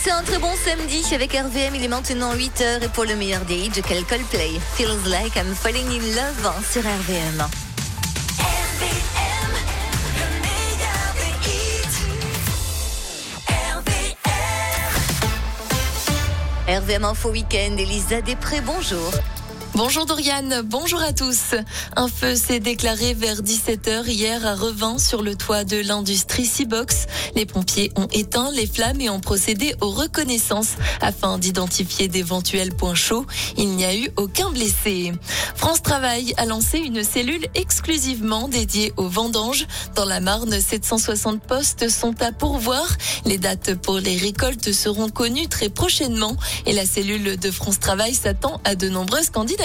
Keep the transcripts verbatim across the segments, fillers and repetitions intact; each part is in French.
C'est un très bon samedi avec R V M, il est maintenant huit heures et pour le meilleur des hits, quel Coldplay, Feels Like I'm Falling in Love sur R V M. R V M Info Week-end, Elisa Després, bonjour. Bonjour Doriane, bonjour à tous. Un feu s'est déclaré vers dix-sept heures hier à Revin sur le toit de l'industrie Seabox. Les pompiers ont éteint les flammes et ont procédé aux reconnaissances afin d'identifier d'éventuels points chauds. Il n'y a eu aucun blessé. France Travail a lancé une cellule exclusivement dédiée aux vendanges. Dans la Marne, sept cent soixante postes sont à pourvoir. Les dates pour les récoltes seront connues très prochainement et la cellule de France Travail s'attend à de nombreuses candidatures.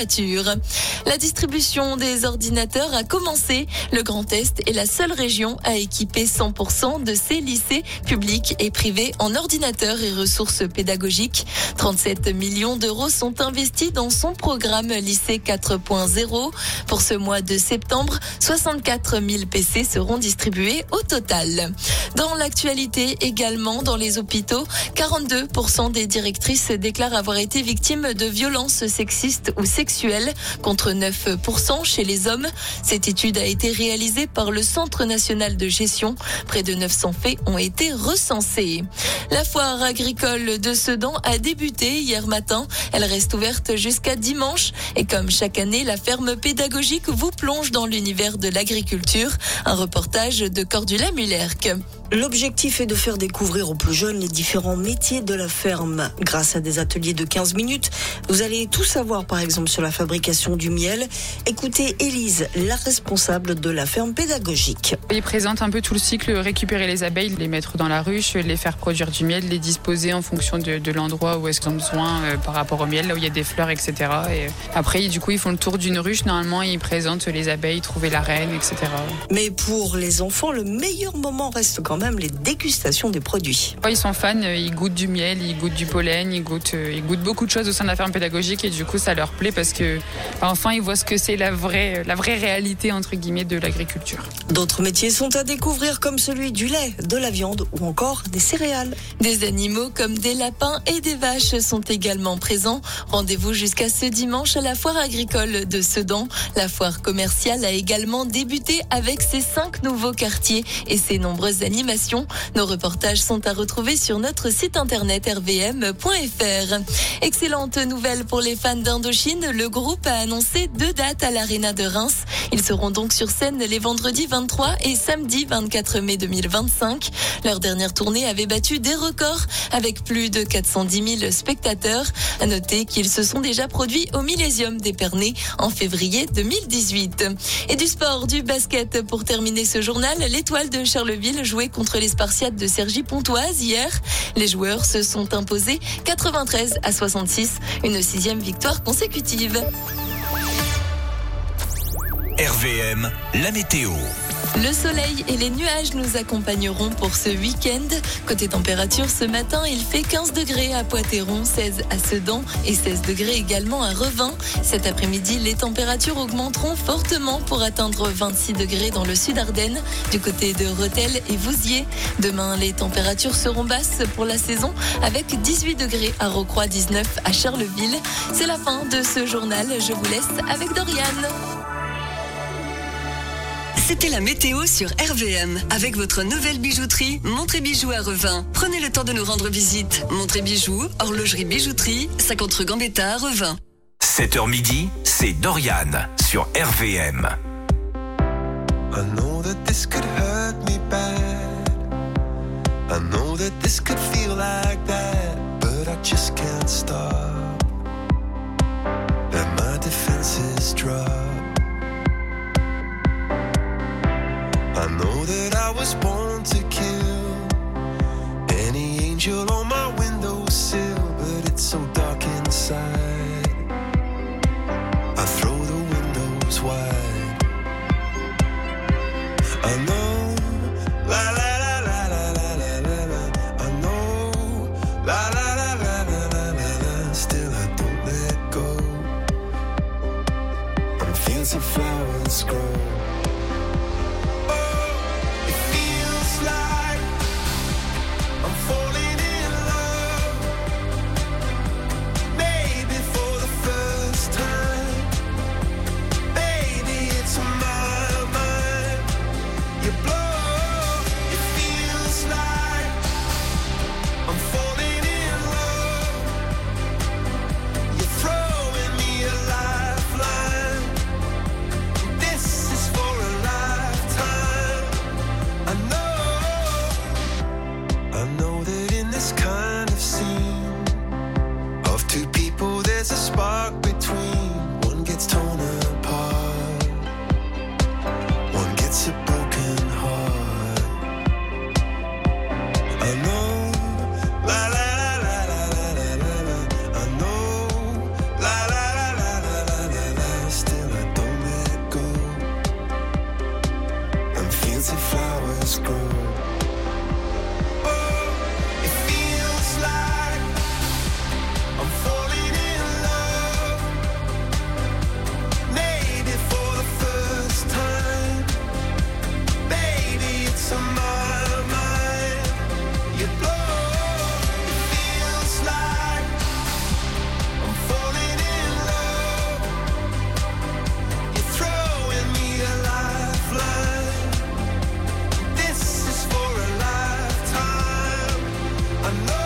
La distribution des ordinateurs a commencé. Le Grand Est est la seule région à équiper cent pour cent de ses lycées publics et privés en ordinateurs et ressources pédagogiques. trente-sept millions d'euros sont investis dans son programme Lycée quatre point zéro. Pour ce mois de septembre, soixante-quatre mille P C seront distribués au total. Dans l'actualité également, dans les hôpitaux, quarante-deux pour cent des directrices déclarent avoir été victimes de violences sexistes ou sexuelles contre neuf pour cent chez les hommes. Cette étude a été réalisée par le Centre national de gestion. Près de neuf cents faits ont été recensés. La foire agricole de Sedan a débuté hier matin. Elle reste ouverte jusqu'à dimanche. Et comme chaque année, la ferme pédagogique vous plonge dans l'univers de l'agriculture. Un reportage de Cordula Mullerc. L'objectif est de faire découvrir aux plus jeunes les différents métiers de la ferme. Grâce à des ateliers de quinze minutes, vous allez tout savoir par exemple sur la fabrication du miel. Écoutez Élise, la responsable de la ferme pédagogique. Il présente un peu tout le cycle, récupérer les abeilles, les mettre dans la ruche, les faire produire du miel, les disposer en fonction de, de l'endroit où est-ce qu'ils ont besoin euh, par rapport au miel, là où il y a des fleurs, et cetera. Et après, du coup, ils font le tour d'une ruche. Normalement, ils présentent les abeilles, trouver la reine, et cetera. Mais pour les enfants, le meilleur moment reste quand même les dégustations des produits. Ils sont fans, ils goûtent du miel, ils goûtent du pollen, ils goûtent, ils goûtent beaucoup de choses au sein de la ferme pédagogique et du coup ça leur plaît parce que enfin ils voient ce que c'est la vraie, la vraie réalité entre guillemets de l'agriculture. D'autres métiers sont à découvrir comme celui du lait, de la viande ou encore des céréales. Des animaux comme des lapins et des vaches sont également présents. Rendez-vous jusqu'à ce dimanche à la foire agricole de Sedan. La foire commerciale a également débuté avec ses cinq nouveaux quartiers et ses nombreuses animations. Nos reportages sont à retrouver sur notre site internet r v m point f r. Excellente nouvelle pour les fans d'Indochine. Le groupe a annoncé deux dates à l'Arena de Reims. Ils seront donc sur scène les vendredis vingt-trois et samedi vingt-quatre mai deux mille vingt-cinq. Leur dernière tournée avait battu des records avec plus de quatre cent dix mille spectateurs. À noter qu'ils se sont déjà produits au Millésium d'Épernay en février deux mille dix-huit. Et du sport, du basket pour terminer ce journal. L'Étoile de Charleville jouait contre les Spartiates de Cergy-Pontoise hier. Les joueurs se sont imposés quatre-vingt-treize à soixante-six, une sixième victoire consécutive. R V M, la météo. Le soleil et les nuages nous accompagneront pour ce week-end. Côté température, ce matin, il fait quinze degrés à Poitéron, seize à Sedan et seize degrés également à Revin. Cet après-midi, les températures augmenteront fortement pour atteindre vingt-six degrés dans le sud Ardennes, du côté de Rethel et Vouziers. Demain, les températures seront basses pour la saison avec dix-huit degrés à Rocroi, dix-neuf à Charleville. C'est la fin de ce journal. Je vous laisse avec Doriane. C'était la météo sur R V M. Avec votre nouvelle bijouterie, Montré Bijoux à Revin. Prenez le temps de nous rendre visite. Montré Bijoux, horlogerie bijouterie, cinquante rue Gambetta à Revin. sept heures midi, c'est Doriane sur R V M. I know that this could hurt me bad. I know that this could feel like that, but I just can't stop. And my defenses drop. I know that I was born to kill any angel on my windowsill, but it's so dark inside. I throw the windows wide. I know, la la la la la la la la la. I know, la la la la la la la la. Still I don't let go. And fields of flowers grow. Like I'm falling in I know, la la la la la la la la la. I know, la la la la la la la la. Still I don't let it go. And fields of flowers grow. Oh, it feels like I'm falling in love. Maybe for the first time. Baby, it's on my mind. You blow. It feels like I'm falling in love. You're throwing me a lifeline. This is for a lifetime. I know.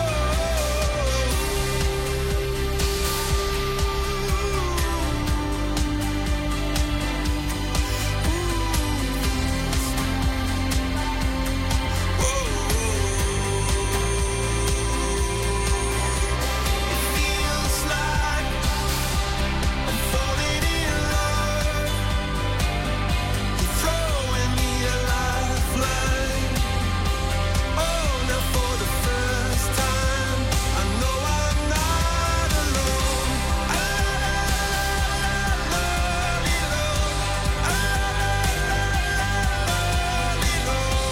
Feels like I'm falling in love. You're throwing me a lifeline. Oh, now for the first time, I know I'm not alone. I love you, I love you,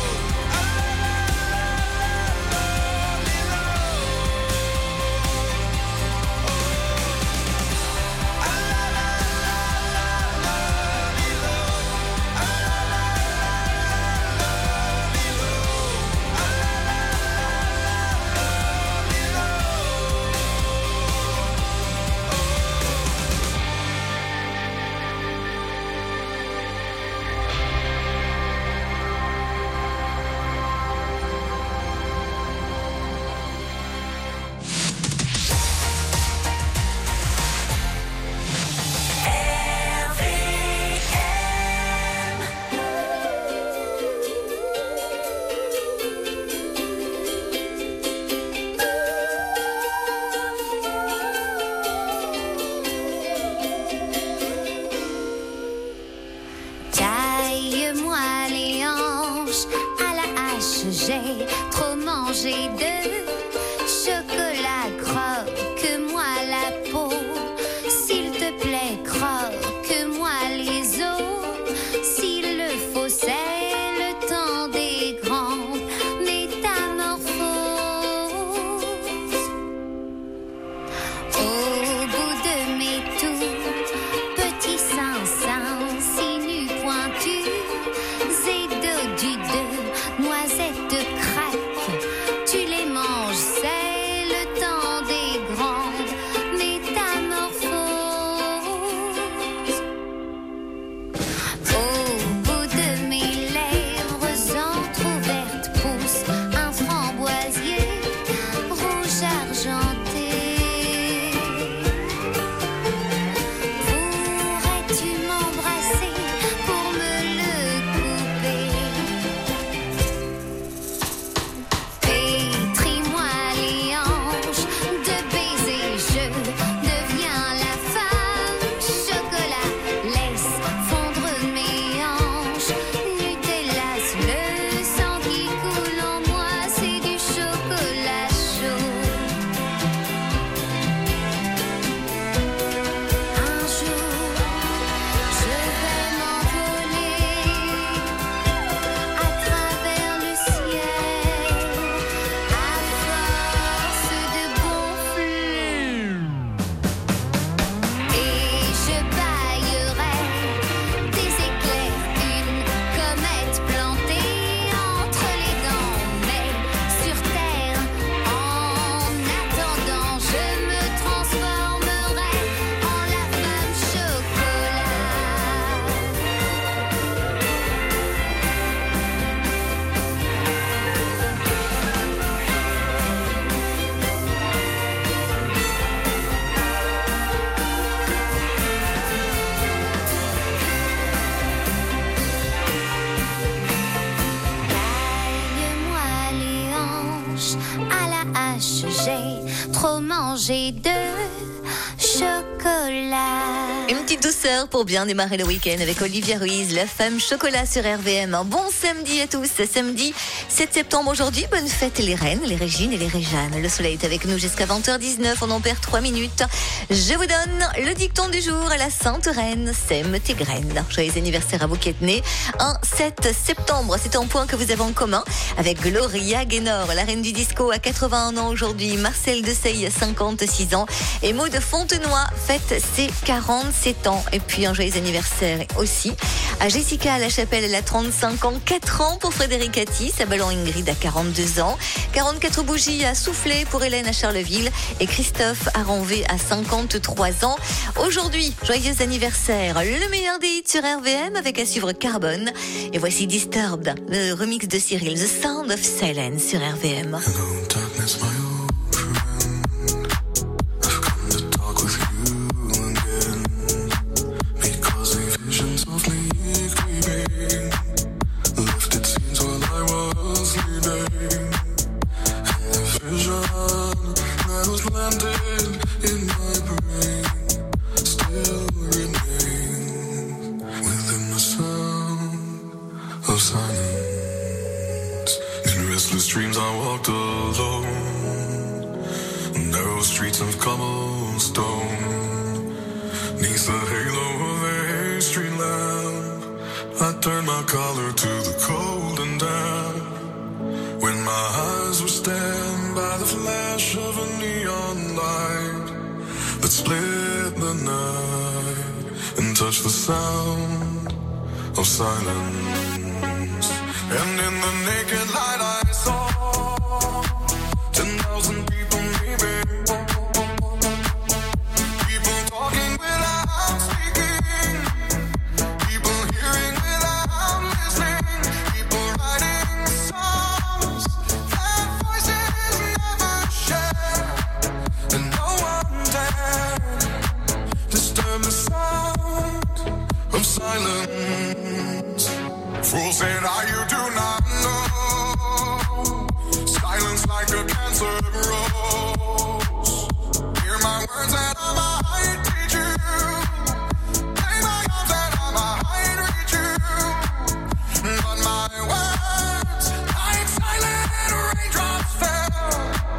Taille-moi les hanches à la hache, j'ai trop mangé de chocolat. Croque-moi la peau, s'il te plaît, croque-moi les os. S'il le faut, c'est le temps des grandes métamorphoses. Au bout de mes tours, petits seins, seins, sinus pointus et dos du deux, noisettes craques, tu les manges, c'est le temps des grandes métamorphoses. Au bout de mes lèvres entr'ouvertes pousse un framboisier rouge argenté. Pourrais-tu m'embrasser pour me le couper? Pétris-moi les hanches de baisers, je deviens la femme chocolat. Laisse fondre mes hanches, Nutella, le sang qui coule en moi, c'est du chocolat chaud. Un jour, je vais m'envoler à travers le ciel, à force de gonfler. Et je baillerai des éclairs, une comète plantée entre les dents. Mais sur terre, en attendant, je me transformerai en la femme chocolat. Taille-moi les hanches à la hache, j'ai trop mangé de chocolat. Une petite douceur pour bien démarrer le week-end avec Olivia Ruiz, la femme chocolat sur R V M. Un bon samedi à tous. Samedi sept septembre aujourd'hui. Bonne fête les reines, les Régines et les Réjanes. Le soleil est avec nous jusqu'à vingt heures dix-neuf. On en perd trois minutes. Je vous donne le dicton du jour à la Sainte Reine. Sème tes graines. Joyeux anniversaire à vous qui êtes nés un sept septembre. C'est un point que vous avez en commun avec Gloria Gaynor, la reine du disco à quatre-vingt-un ans aujourd'hui. Marcel Desailly à cinquante-six ans. Et Maud Fontenoy fête ses quarante-sept ans. Et puis un joyeux anniversaire aussi à Jessica à la Chapelle, elle a trente-cinq ans, quatre ans pour Frédéric Attis, à Ballon Ingrid à quarante-deux ans, quarante-quatre bougies à souffler pour Hélène à Charleville et Christophe à Ranvé à cinquante-trois ans. Aujourd'hui, joyeux anniversaire, le meilleur des hits sur R V M avec à suivre Carbone. Et voici Disturbed, le remix de Cyril, The Sound of Silence sur R V M. Dreams I walked alone, narrow streets of cobblestone, neath the halo of a street lamp, I turned my collar to the cold and damp, when my eyes were stabbed by the flash of a neon light, that split the night, and touched the sound of silence, and in the naked light I saw ten thousand people maybe, people talking without speaking, people hearing without listening, people writing songs that voices never share, and no one dared disturb the sound of silence. Fool said, "Are you do not know? Silence like a cancer grows. Hear my words and I might teach you. Lay my arms and I might reach you. But my words, like silent raindrops fell,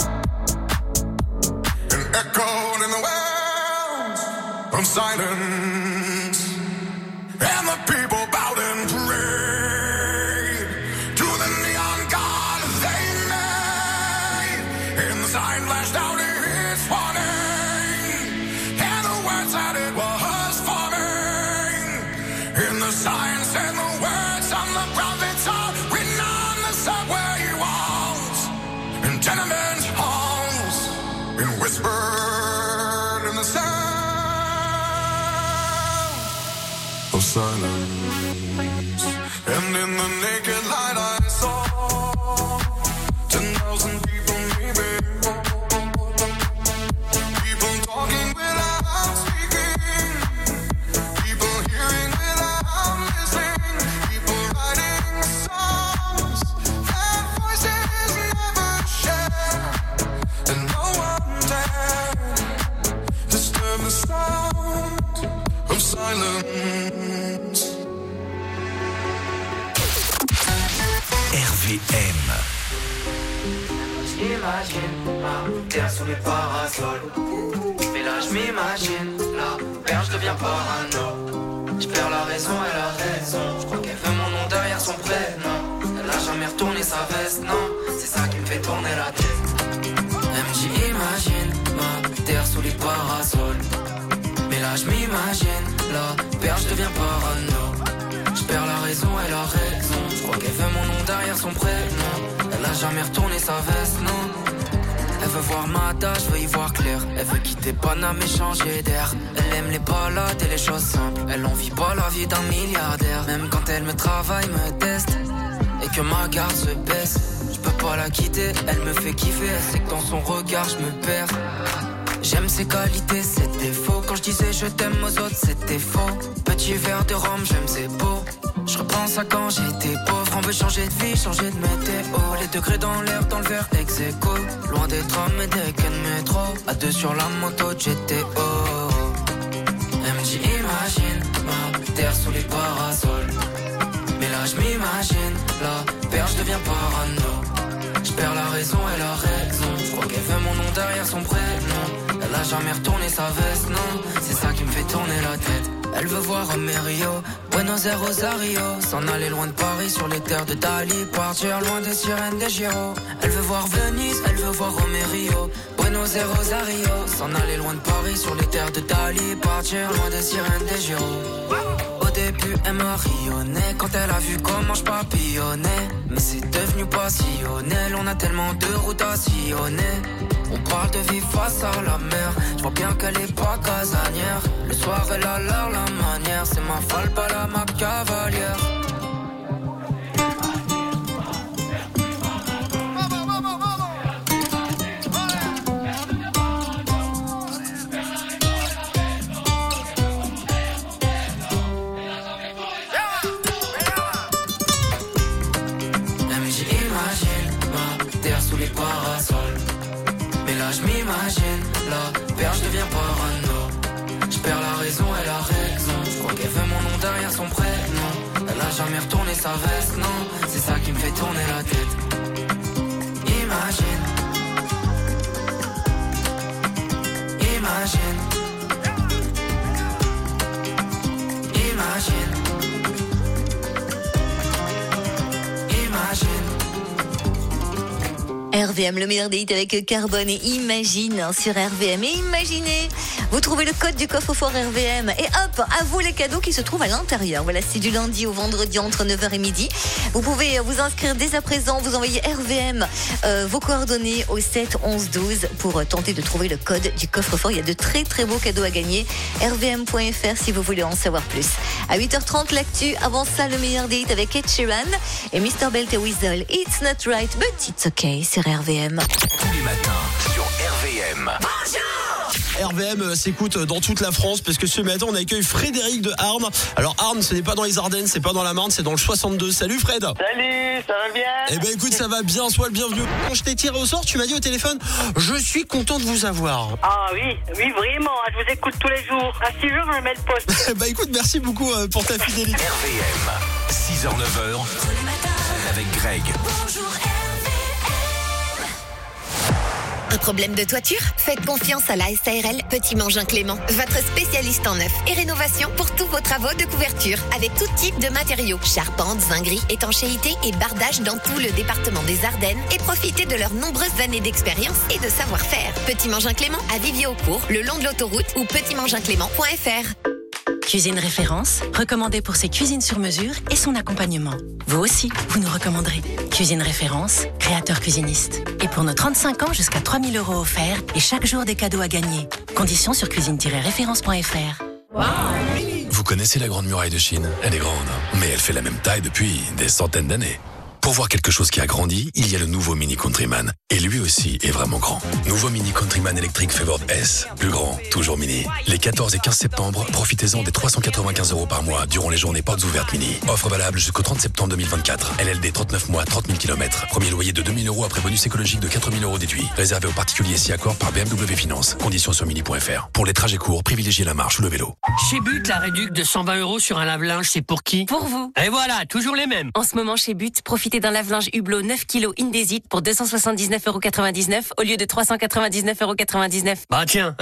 and echoed in the wells of silence. And the people bowed and prayed to the neon god they made. And the sign flashed out its warning, and the words that it was forming. And the sign said the words on the prophets are written on the subway walls and tenement halls, and whispered in the sound of silence. And in the naked light I saw ten thousand people maybe, people talking without speaking, people hearing without listening, people writing songs that voices never share, and no one dared disturb the sound of silence. R V M. J'imagine la terre sous les parasols, mais là je m'imagine la perche devient parano. Je perds la raison et la raison, je crois qu'elle veut mon nom derrière son prénom. Elle a jamais retourné sa veste, non, c'est ça qui me fait tourner la tête. M J imagine ma terre sous les parasols, mais là je m'imagine la perche devient parano. Je perds la raison et la raison, je crois qu'elle veut mon nom derrière son prénom. Elle a jamais retourné sa veste, non. Elle veut voir ma tâche, veut y voir clair. Elle veut quitter Paname et changer d'air. Elle aime les balades et les choses simples. Elle en vit pas la vie d'un milliardaire. Même quand elle me travaille, me teste, et que ma garde se baisse, je peux pas la quitter, elle me fait kiffer. Elle sait que dans son regard je me perds. J'aime ses qualités, ses défauts. Quand je disais je t'aime aux autres, c'était faux. Petit verre de rhum, j'aime ses beaux. Je repense à quand j'étais pauvre. On veut changer de vie, changer de météo. Les degrés dans l'air, dans le verre ex-aequo. Loin des trams et des quais de métro. À deux sur la moto de G T O. dit imagine ma terre sous les parasols. Mais là je m'imagine, la perche devient parano. Je perds la raison et la raison. Je crois qu'elle veut mon nom derrière son prénom. Elle a jamais retourné sa veste, non. C'est ça qui me fait tourner la tête. Elle veut voir Rio, Buenos Aires, Rosario. S'en aller loin de Paris sur les terres de Dali. Partir loin des sirènes des Giro. Elle veut voir Venise, elle veut voir Rio, Buenos Aires, Rosario. S'en aller loin de Paris sur les terres de Dali. Partir loin des sirènes des Giro. Au début elle m'a rayonné quand elle a vu comment je papillonnais. Mais c'est devenu passionnel, on a tellement de routes à sillonner. On parle de vie face à la mer, je vois bien qu'elle est pas casanière. Le soir elle a l'air la manière, c'est ma falle pas la ma cavalière. Les parasols. Mais là je m'imagine, la perche devient parano. Je perds la raison et la raison. Je crois qu'elle veut mon nom derrière son prénom. Elle a jamais retourné sa veste, non. C'est ça qui me fait tourner la tête. Imagine. Imagine. Imagine. Imagine. R V M, le meilleur des hits avec Carbone et Imagine sur R V M. Et imaginez, vous trouvez le code du coffre-fort R V M et hop, à vous les cadeaux qui se trouvent à l'intérieur. Voilà, c'est du lundi au vendredi entre neuf heures et midi. Vous pouvez vous inscrire dès à présent, vous envoyez R V M euh, vos coordonnées au sept onze douze pour tenter de trouver le code du coffre-fort. Il y a de très très beaux cadeaux à gagner. R V M point F R si vous voulez en savoir plus. À huit heures trente, l'actu. Avant ça, le meilleur des hits avec Ed Sheeran et mister Belt et Weasel. It's not right, but it's okay sur R V M. Tous les matins sur R V M. R V M s'écoute dans toute la France parce que ce matin on accueille Frédéric de Arnes. Alors Arnes, ce n'est pas dans les Ardennes, c'est pas dans la Marne, c'est dans le soixante-deux. Salut Fred. Salut, ça va bien? Eh ben écoute, ça va bien, sois le bienvenu. Quand je t'ai tiré au sort, tu m'as dit au téléphone, je suis content de vous avoir. Ah oui, oui vraiment, je vous écoute tous les jours. À six jours, je me mets le poste. Bah écoute, merci beaucoup pour ta fidélité. R V M, six heures neuf heures avec Greg. Bonjour R V M. Un problème de toiture? Faites confiance à la S A R L Petit Mangin Clément, votre spécialiste en neuf et rénovation pour tous vos travaux de couverture avec tout type de matériaux, charpente, zinguerie, étanchéité et bardage dans tout le département des Ardennes et profitez de leurs nombreuses années d'expérience et de savoir-faire. Petit Mangin Clément à Vivier-au-Court, le long de l'autoroute ou petit mangin clément point F R. Cuisine Référence, recommandée pour ses cuisines sur mesure et son accompagnement. Vous aussi, vous nous recommanderez. Cuisine Référence, créateur cuisiniste. Et pour nos trente-cinq ans, jusqu'à trois mille euros offerts et chaque jour des cadeaux à gagner. Conditions sur cuisine tiret référence point F R. Wow. Vous connaissez la Grande Muraille de Chine? Elle est grande, mais elle fait la même taille depuis des centaines d'années. Pour voir quelque chose qui a grandi, il y a le nouveau Mini Countryman. Et lui aussi est vraiment grand. Nouveau Mini Countryman électrique Favored S. Plus grand, toujours mini. Les quatorze et quinze septembre, profitez-en des trois cent quatre-vingt-quinze euros par mois durant les journées portes ouvertes mini. Offre valable jusqu'au trente septembre deux mille vingt-quatre. L L D trente-neuf mois, trente mille kilomètres. Premier loyer de deux mille euros après bonus écologique de quatre mille euros déduit. Réservé aux particuliers si accord par B M W Finance. Conditions sur mini point F R. Pour les trajets courts, privilégiez la marche ou le vélo. Chez But, la réduc de cent vingt euros sur un lave-linge, c'est pour qui? Pour vous. Et voilà, toujours les mêmes. En ce moment, chez But, profitez d'un lave-linge Hublot neuf kilos Indesit pour deux cent soixante-dix-neuf euros quatre-vingt-dix-neuf au lieu de trois cent quatre-vingt-dix-neuf euros quatre-vingt-dix-neuf. Bah tiens.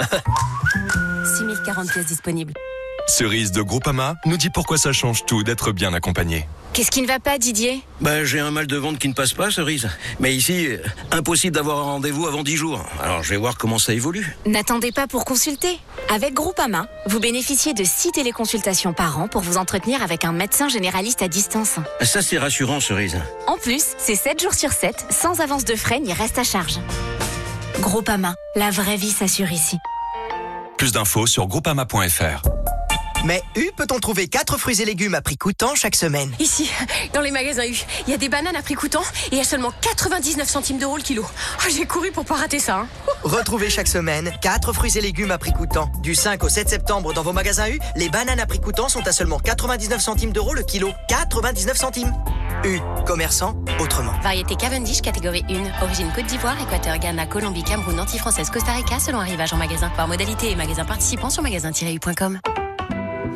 six mille quarante pièces disponibles. Cerise de Groupama nous dit pourquoi ça change tout d'être bien accompagné. Qu'est-ce qui ne va pas, Didier? Bah, j'ai un mal de ventre qui ne passe pas, Cerise. Mais ici, impossible d'avoir un rendez-vous avant dix jours. Alors, je vais voir comment ça évolue. N'attendez pas pour consulter. Avec Groupama, vous bénéficiez de six téléconsultations par an pour vous entretenir avec un médecin généraliste à distance. Ça, c'est rassurant, Cerise. En plus, c'est sept jours sur sept, sans avance de frais ni reste à charge. Groupama, la vraie vie s'assure ici. Plus d'infos sur groupama point F R. Mais U peut-on trouver quatre fruits et légumes à prix coûtant chaque semaine? Ici, dans les magasins U, il y a des bananes à prix coûtant et à seulement quatre-vingt-dix-neuf centimes d'euros le kilo. Oh, j'ai couru pour pas rater ça. Hein. Retrouvez chaque semaine quatre fruits et légumes à prix coûtant. Du cinq au sept septembre dans vos magasins U, les bananes à prix coûtant sont à seulement quatre-vingt-dix-neuf centimes d'euros le kilo. quatre-vingt-dix-neuf centimes. U, commerçant autrement. Variété Cavendish, catégorie un, origine Côte d'Ivoire, Équateur, Ghana, Colombie, Cameroun, Antilles française, Costa Rica, selon arrivage en magasin. Par modalité et magasin participant sur magasin tiret u point com.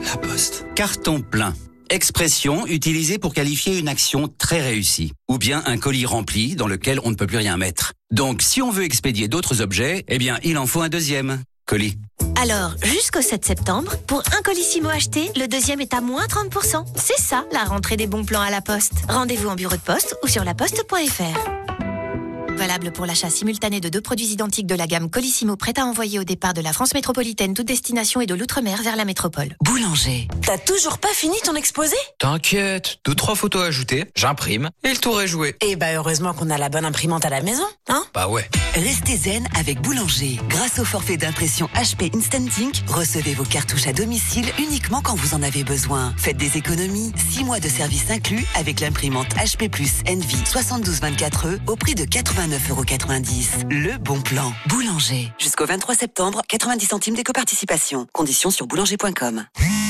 La Poste. Carton plein. Expression utilisée pour qualifier une action très réussie. Ou bien un colis rempli dans lequel on ne peut plus rien mettre. Donc, si on veut expédier d'autres objets, eh bien, il en faut un deuxième colis. Alors, jusqu'au sept septembre, pour un Colissimo acheté, le deuxième est à moins trente pour cent. C'est ça, la rentrée des bons plans à la Poste. Rendez-vous en bureau de poste ou sur laposte point f r. Valable pour l'achat simultané de deux produits identiques de la gamme Colissimo prêt à envoyer au départ de la France métropolitaine, toute destination et de l'outre-mer vers la métropole. Boulanger, t'as toujours pas fini ton exposé? T'inquiète, deux trois photos ajoutées, j'imprime et le tour est joué. Eh bah heureusement qu'on a la bonne imprimante à la maison, hein? Bah ouais. Restez zen avec Boulanger. Grâce au forfait d'impression H P Instant Ink, recevez vos cartouches à domicile uniquement quand vous en avez besoin. Faites des économies, six mois de service inclus avec l'imprimante H P plus Envy soixante-douze vingt-quatre E au prix de quatre-vingt-neuf euros quatre-vingt-dix. Le bon plan. Boulanger. Jusqu'au vingt-trois septembre, quatre-vingt-dix centimes d'éco-participation. Conditions sur boulanger point com.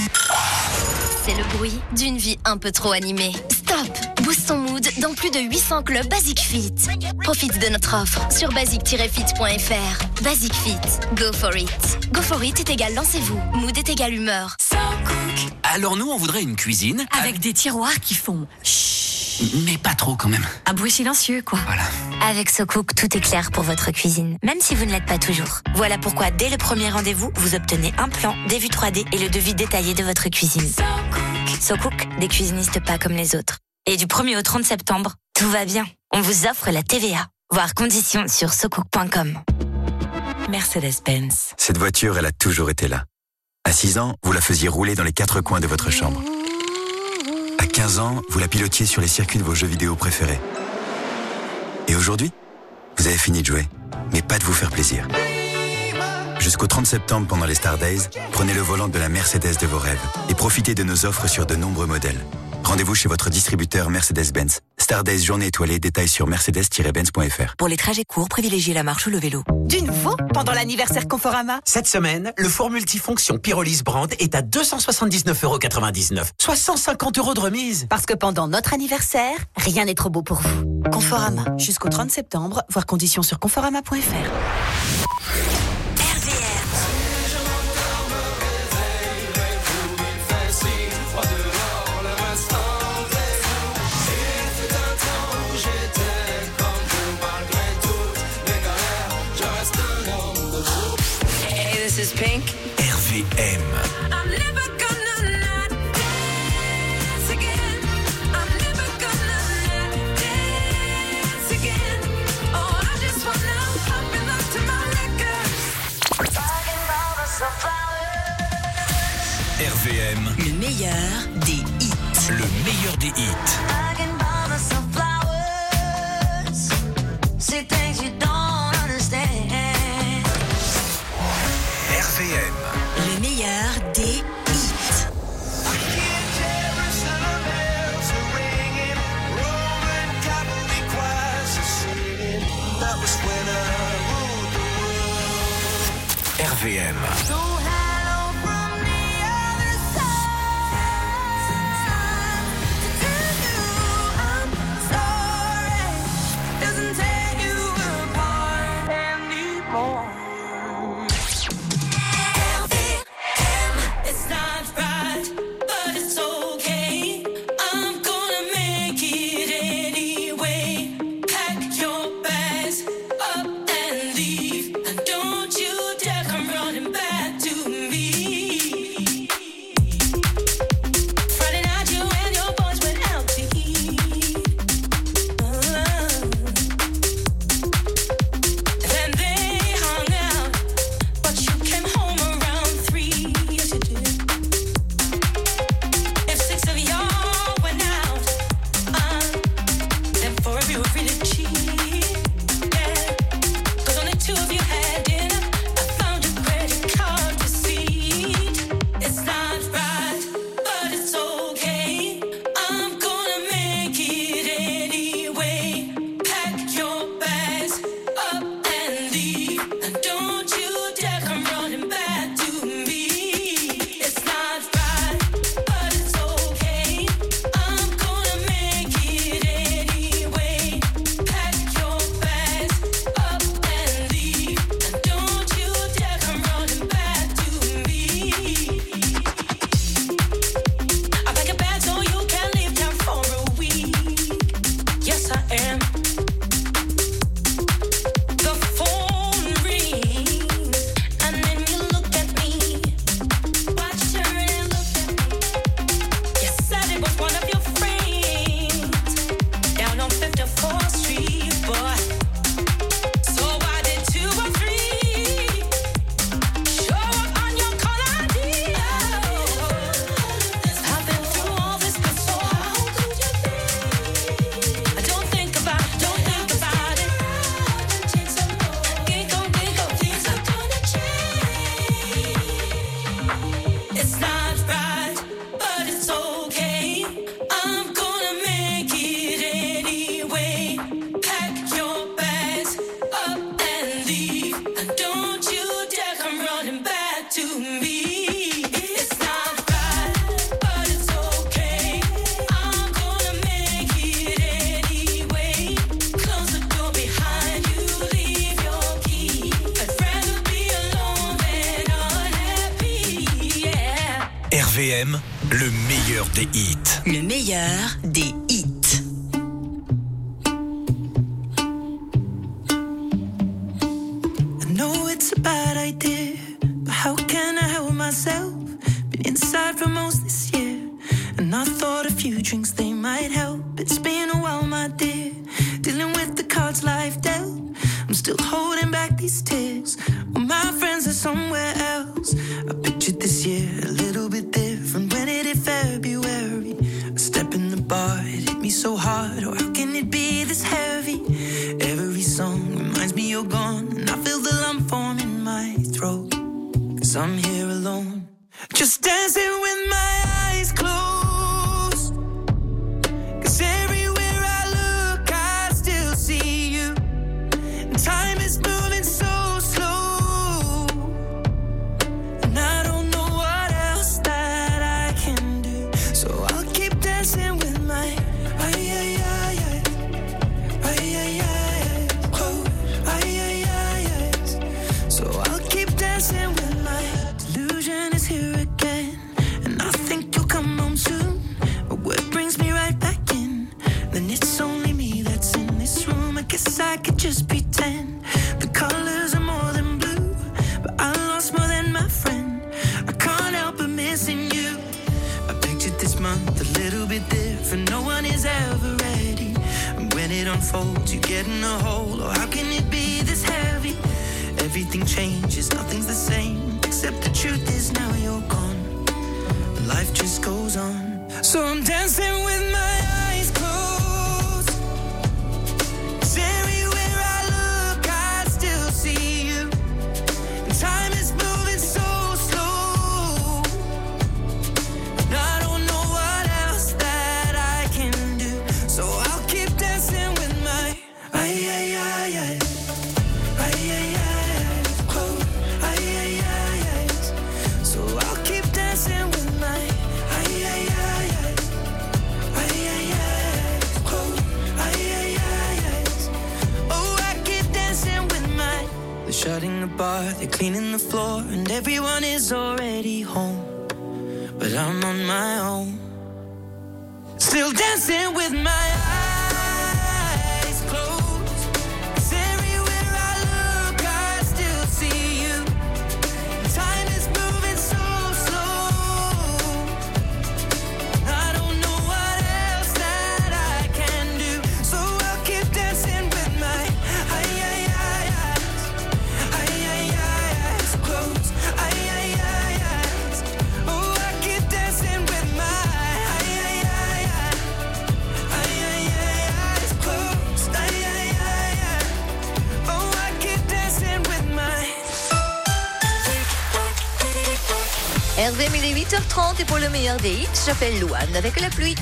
C'est le bruit d'une vie un peu trop animée. Stop! Booste ton mood dans plus de huit cents clubs Basic Fit. Profite de notre offre sur basic tiret fit point f r. Basic Fit. Go for it. Go for it est égal lancez-vous. Mood est égal humeur. Alors nous, on voudrait une cuisine... Avec des tiroirs qui font chut. Mais pas trop quand même. Un bruit silencieux, quoi. Voilà. Avec SoCook, tout est clair pour votre cuisine, même si vous ne l'êtes pas toujours. Voilà pourquoi, dès le premier rendez-vous, vous obtenez un plan, des vues trois D et le devis détaillé de votre cuisine. SoCook, des cuisinistes pas comme les autres. Et du premier au trente septembre, tout va bien. On vous offre la T V A. Voir conditions sur socook point com. Mercedes-Benz. Cette voiture, elle a toujours été là. À six ans, vous la faisiez rouler dans les quatre coins de votre chambre. À quinze ans, vous la pilotiez sur les circuits de vos jeux vidéo préférés. Et aujourd'hui, vous avez fini de jouer, mais pas de vous faire plaisir. Jusqu'au trente septembre, pendant les Star Days, prenez le volant de la Mercedes de vos rêves et profitez de nos offres sur de nombreux modèles. Rendez-vous chez votre distributeur Mercedes-Benz. Star Days journée étoilée, détails sur mercedes tiret benz point f r. Pour les trajets courts, privilégiez la marche ou le vélo. Du nouveau pendant l'anniversaire Conforama. Cette semaine, le four multifonction Pyrolyse Brand est à deux cent soixante-dix-neuf euros quatre-vingt-dix-neuf, soit cent cinquante euros de remise. Parce que pendant notre anniversaire, rien n'est trop beau pour vous. Conforama, jusqu'au trente septembre, voir conditions sur conforama point f r. Pink. R V M. R V M. Le meilleur des hits. Le meilleur des hits. R V M. Le meilleur des hits. R V M. M, le meilleur des hits. Le meilleur des hits. I know it's a bad idea, but how can I help myself? Been inside for most this year, and I thought a few drinks they might help. It's been a while, my dear, dealing with the cards life dealt. I'm still holding back these tears, well, my friends are somewhere else. I pictured this year a little bit different when it hit February. A step in the bar, it hit me so hard, oh how can it be this heavy? Every song reminds me you're gone, and I feel the lump form in my throat, cause I'm here alone, just dancing with my eyes closed. Cause everywhere I look I still see you, and time is moving so slow, and I don't know what else that I can do, so I'll keep dancing with my ay ay ay ay ay ay ay close ay ay ay ay. So I'll keep dancing with my delusion is here again, and I think you'll come home soon, but what brings me right back in, then it's only me that's in this room. I guess I could just pretend the colors are more than blue, but I lost more than my friend. I can't help but missing you. I pictured this month a little bit different, no one is ever ready, and when it unfolds you get in a hole, or how can it be this heavy? Everything changes, nothing's the same, except the truth is now you're gone, life just goes on, so I'm dancing with my eyes closed. 'Cause everywhere I look I still see you, and time is moving so slow, and I don't know what else that I can do, so I'll keep dancing with my ay ay ay ay ay ay ay close ay ay ay ay. So I'll keep dancing with my ay ay ay ay ay ay ay close ay ay ay ay. Oh, I keep dancing with my. They're shutting the bar, they're cleaning the floor, and everyone is already home, but I'm on my own, still dancing with my eyes closed. 'Cause everywhere I look I still see you, time is moving so slow, I don't know what else that I can do, so I'll keep dancing with my ay ay ay eyes ay ay ay eyes closed ay ay ay eyes. Oh, I keep dancing with my ay ay ay ay ay ay ay eyes closed ay ay ay ay. Oh, I keep dancing with my. R V M, il est huit heures trente et pour le meilleur des hits, j'appelle Louane avec la pluie.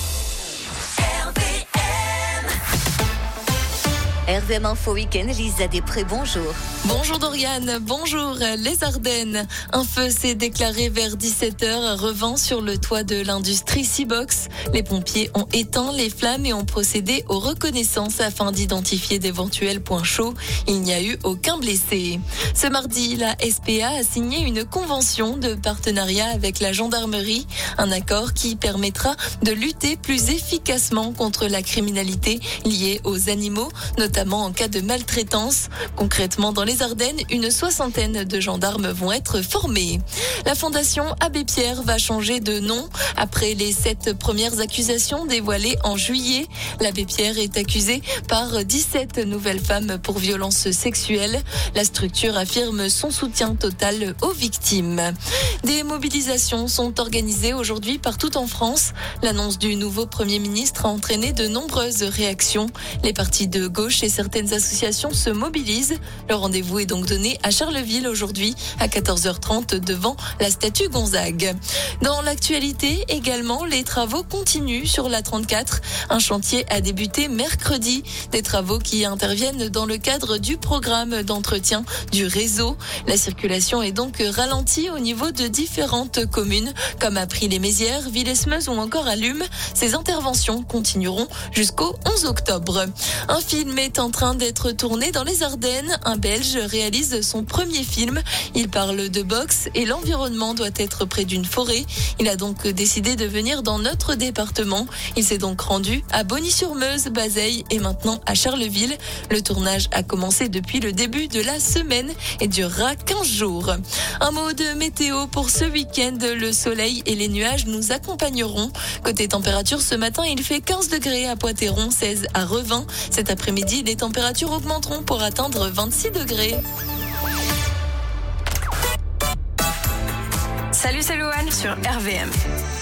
R V M Info Week-end, Lisa Després, bonjour. Bonjour Doriane, bonjour les Ardennes. Un feu s'est déclaré vers dix-sept heures à Revent sur le toit de l'industrie Seabox. Les pompiers ont éteint les flammes et ont procédé aux reconnaissances afin d'identifier d'éventuels points chauds. Il n'y a eu aucun blessé. Ce mardi, la S P A a signé une convention de partenariat avec la gendarmerie, un accord qui permettra de lutter plus efficacement contre la criminalité liée aux animaux, notamment en cas de maltraitance. Concrètement, dans les Ardennes, une soixantaine de gendarmes vont être formés. La Fondation Abbé Pierre va changer de nom après les sept premières accusations dévoilées en juillet. L'Abbé Pierre est accusé par dix-sept nouvelles femmes pour violences sexuelles. La structure affirme son soutien total aux victimes. Des mobilisations sont organisées aujourd'hui partout en France. L'annonce du nouveau Premier ministre a entraîné de nombreuses réactions. Les partis de gauche et certaines associations se mobilisent. Le rendez-vous est donc donné à Charleville aujourd'hui à quatorze heures trente devant la statue Gonzague. Dans l'actualité également, les travaux continuent sur la trente-quatre. Un chantier a débuté mercredi. Des travaux qui interviennent dans le cadre du programme d'entretien du réseau. La circulation est donc ralentie au niveau de différentes communes comme April-les-Mézières, Villesmeuse ou encore Allume. Ces interventions continueront jusqu'au onze octobre. Un film est est en train d'être tourné dans les Ardennes. Un Belge réalise son premier film. Il parle de boxe et l'environnement doit être près d'une forêt. Il a donc décidé de venir dans notre département. Il s'est donc rendu à Bonny-sur-Meuse, Bazeilles et maintenant à Charleville. Le tournage a commencé depuis le début de la semaine et durera quinze jours. Un mot de météo pour ce week-end. Le soleil et les nuages nous accompagneront. Côté température, ce matin, il fait quinze degrés à Poitéron, seize à Revin. Cet après-midi, les températures augmenteront pour atteindre vingt-six degrés. Salut, c'est Louane sur R V M.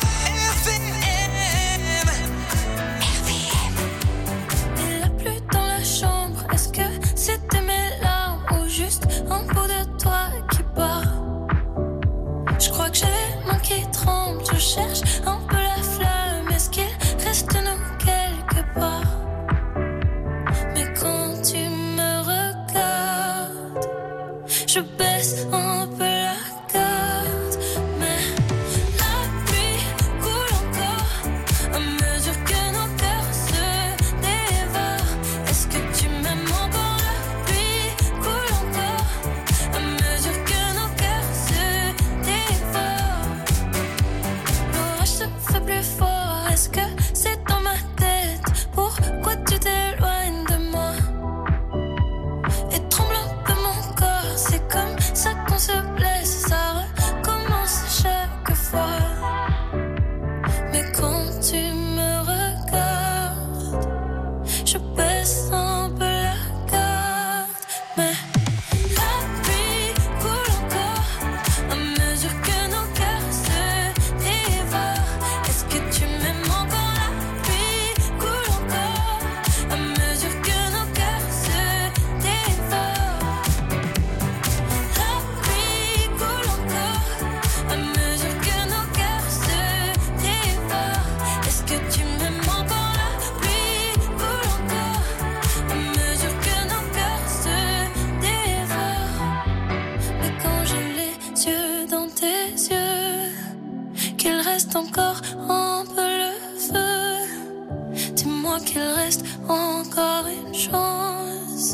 Il a plu dans la chambre. Est-ce que c'était mes larmes ou juste un bout de toi qui part? Je crois que j'ai les mains qui tremblent. Je cherche un peu la flamme. Est-ce qu'il reste nous quelque part? Mais quand tu me regardes, je baisse un peu la garde. Mais la pluie coule encore à mesure que nos cœurs se dévorent. Est-ce que tu m'aimes encore? La pluie coule encore à mesure que nos cœurs se dévorent. L'orage se fait plus fort. Est-ce que c'est dans ma tête? Pourquoi tu t'éloignes de moi? Et tremble un peu mon corps. C'est comme ça qu'on se blesse. Ça recommence chaque fois. Mais quand tu me regardes, je baisse un peu la garde. Mais la pluie coule encore à mesure que nos cœurs se dévorent. Est-ce que tu m'aimes encore? La pluie coule encore à mesure que nos cœurs se dévorent. La pluie coule encore à mesure que nos cœurs se dévorent. Est-ce que tu m'aimes encore? La pluie coule encore à mesure que nos cœurs se dévorent. Mais quand j'ai les yeux dans tes yeux, qu'il reste encore un peu le feu, dis-moi qu'il reste encore une chance.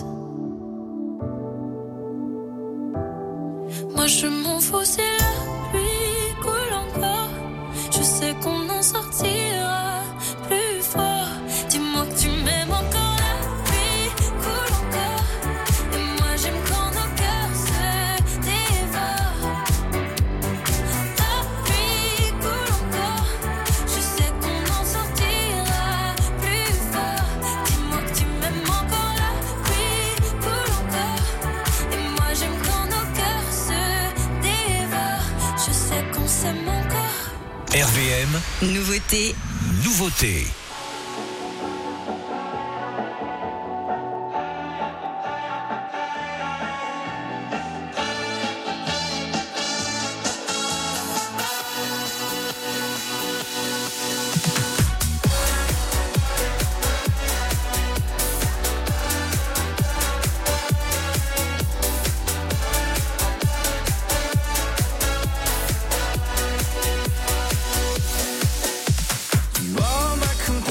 Moi je m'en fous si la pluie coule encore. Je sais qu'on en sortira plus fort. Dis-moi que tu m'aimes encore. La pluie coule encore. Et moi j'aime quand nos cœurs se dévorent. La pluie coule encore. Je sais qu'on en sortira plus fort. Dis-moi que tu m'aimes encore. La pluie coule encore. Et moi j'aime quand nos cœurs se dévorent. Je sais qu'on s'aime encore. R V M, Nouveauté. nouveauté. You are my companion.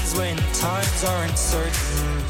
days when times aren't certain.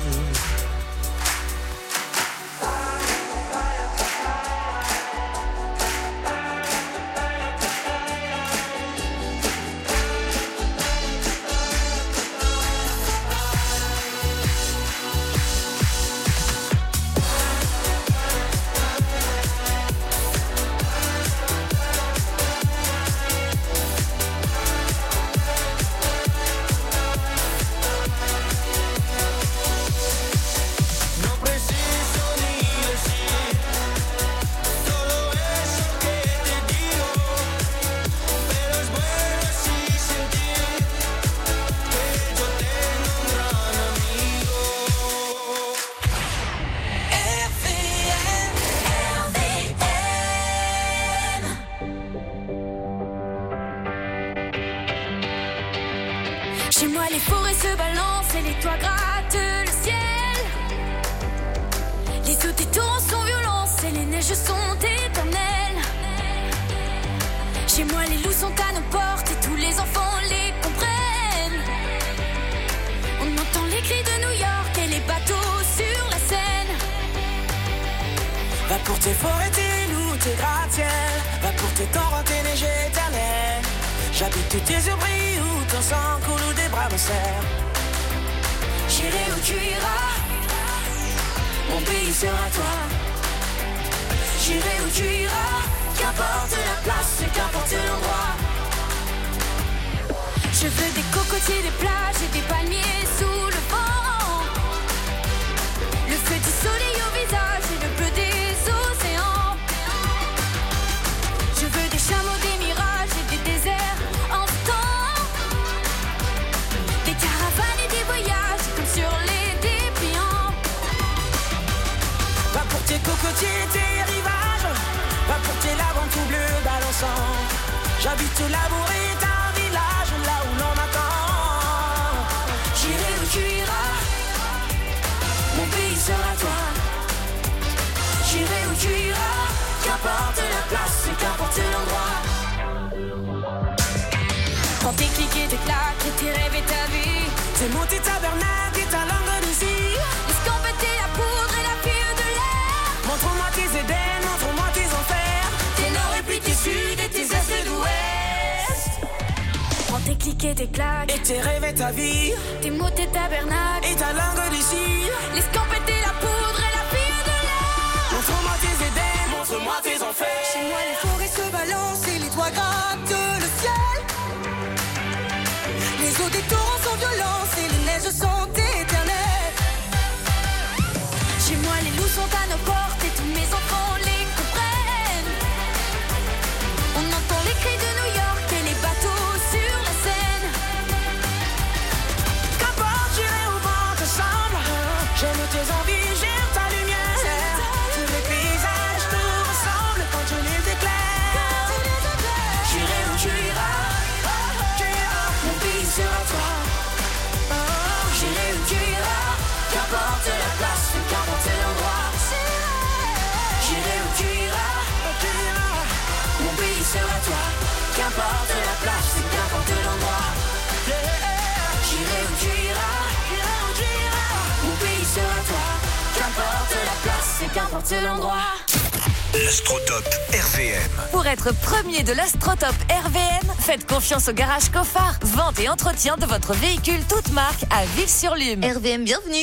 Chez moi les forêts se balancent et les toits grattent le ciel. Les eaux des torrents sont violentes et les neiges sont éternelles. Chez moi les loups sont à nos portes et tous les enfants les comprennent. On entend les cris de New York et les bateaux sur la Seine. Va pour tes forêts, tes loups, tes gratte-ciel. Va pour tes torrents, tes neiges éternelles. J'habite où tes yeux brillent, où ton sang coule, où des bras me serrent. J'irai où tu iras, mon pays sera toi. J'irai où tu iras, qu'importe la place et qu'importe l'endroit. Je veux des cocotiers, des plages et des palmiers sous le vent. Le feu du soleil au visage et le bleu des océans. Je veux des chameaux, des mirages et des déserts en temps. Des caravanes et des voyages comme sur les dépliants. Va pour tes cocotiers, tes rivages. Va pour tes laves en tout bleu balançant. J'habite au labour et un village là où l'on m'attend. J'irai où tu iras, mon pays sera toi. J'irai où tu iras, qu'importe la place et qu'importe l'endroit. Quand tes clics et tes claques et tes rêves et ta vie, tes mots, tes tabernacles et ta langue d'ici. L'escampette et la poudre et la fille de l'air. Montre-moi tes Éden, montre-moi tes enfers. Tes nord et puis tes sud et tes est et d'ouest. Prends tes clics et tes claques et tes rêves et ta vie. Tes mots, tes tabernacles et ta langue d'ici. L'escampette et la poudre et la fille de l'air. Montre-moi tes Éden, montre-moi tes enfers. Chez moi les forêts se balancent et les toits grattent le ciel. Les eaux des torrents sont violentes et les neiges sont éternelles. Chez moi les loups sont à nos portes et tous mes enfants les comprennent. On entend les cris de New York et les bateaux sur la Seine. Qu'importe, j'irai où vent te semble. J'aime tes envies, j'aime ta lumière. Tous les paysages nous ressemblent quand tu les éclaires. J'irai où tu iras, mon pays sera toi. J'irai où tu iras, qu'importe la place, qu'importe l'endroit. J'irai où tu iras, mon pays sera toi. Qu'importe la place, qu'importe l'endroit. J'irai où tu iras, mon pays sera toi. Qu'importe la place, qu'importe l'endroit. L'Astrotop R V M. Pour être premier de l'Astrotop R V M, faites confiance au garage Coffard. Vente et entretien de votre véhicule toute marque à Ville-sur-Lume. R V M, bienvenue.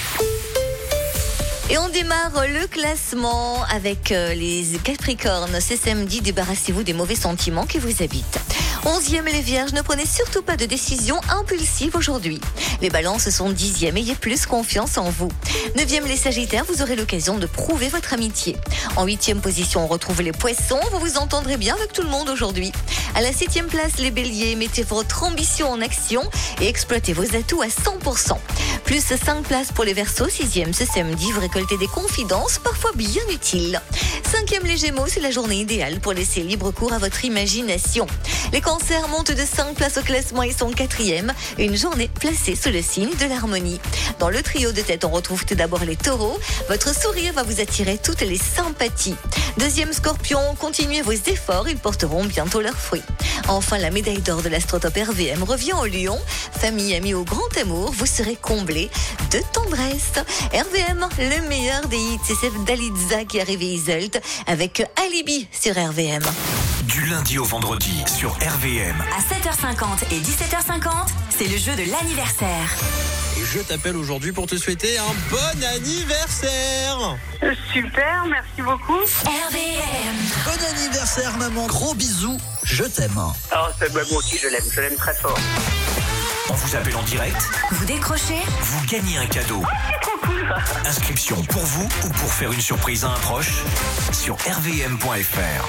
Et on démarre le classement avec les Capricornes. C'est samedi, débarrassez-vous des mauvais sentiments qui vous habitent. Onzième, les Vierges, ne prenez surtout pas de décision impulsive aujourd'hui. Les Balances sont dixième, ayez plus confiance en vous. Neuvième, les Sagittaires, vous aurez l'occasion de prouver votre amitié. En huitième position, on retrouve les Poissons, vous vous entendrez bien avec tout le monde aujourd'hui. À la septième place, les Béliers, mettez votre ambition en action et exploitez vos atouts à cent pour cent. Plus cinq places pour les Verseaux, sixième, ce samedi, vous récoltez des confidences parfois bien utiles. Cinquième, les Gémeaux, c'est la journée idéale pour laisser libre cours à votre imagination. Les Cancers, Sancerre monte de cinq places au classement et son quatrième. Une journée placée sous le signe de l'harmonie. Dans le trio de tête, on retrouve tout d'abord les taureaux. Votre sourire va vous attirer toutes les sympathies. Deuxième Scorpion, continuez vos efforts, ils porteront bientôt leurs fruits. Enfin, la médaille d'or de l'Astrotope R V M revient au Lion. Famille, amis au grand amour, vous serez comblés de tendresse. R V M, le meilleur des hits, c'est Dalitza qui arrive à Iselt avec Alibi sur R V M. Du lundi au vendredi sur R V M. À sept heures cinquante et dix-sept heures cinquante, c'est le jeu de l'anniversaire. Et je t'appelle aujourd'hui pour te souhaiter un bon anniversaire. Super, merci beaucoup. R V M. Bon anniversaire maman, gros bisous, je t'aime. Oh, c'est moi aussi je l'aime, je l'aime très fort. On vous appelle en direct. Vous décrochez. Vous gagnez un cadeau. C'est trop cool. Inscription pour vous ou pour faire une surprise à un proche sur r v m point f r.